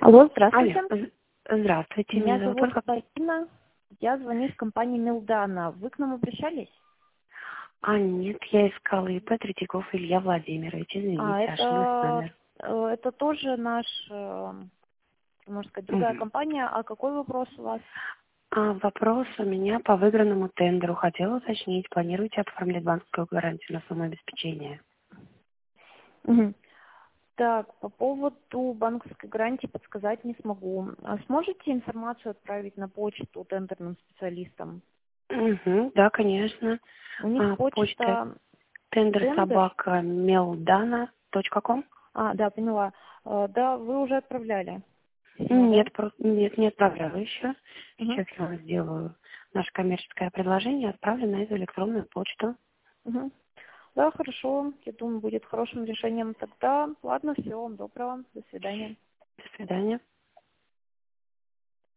Алло, Алло, здравствуйте. здравствуйте, Меня меня зовут зовут Ольга. Марина. Я звоню из компании Милдана. Вы к нам обращались? Нет, я искала ИП Третьяков Илья Владимирович, А, извините, ошиблась это, номер. это тоже наш, можно сказать, другая Мгм. компания. А какой вопрос у вас? Вопрос у меня по выигранному тендеру. Хотела уточнить, планируете оформлять банковскую гарантию на сумму обеспечения? Мгм. Так, по поводу банковской гарантии подсказать не смогу. А сможете информацию отправить на почту тендерным специалистам? Угу, да, конечно. У них Почта почта тендер. tendersobaka.meldana.com. Да, поняла. Да, вы уже отправляли письмо, да? Нет, нет, не отправляла еще. Мгм. Сейчас я вам сделаю наше коммерческое предложение, отправлю на эту электронную почту. Мгм. Да, хорошо. Я думаю, будет хорошим решением тогда. Ладно, всего вам доброго. До свидания. До свидания.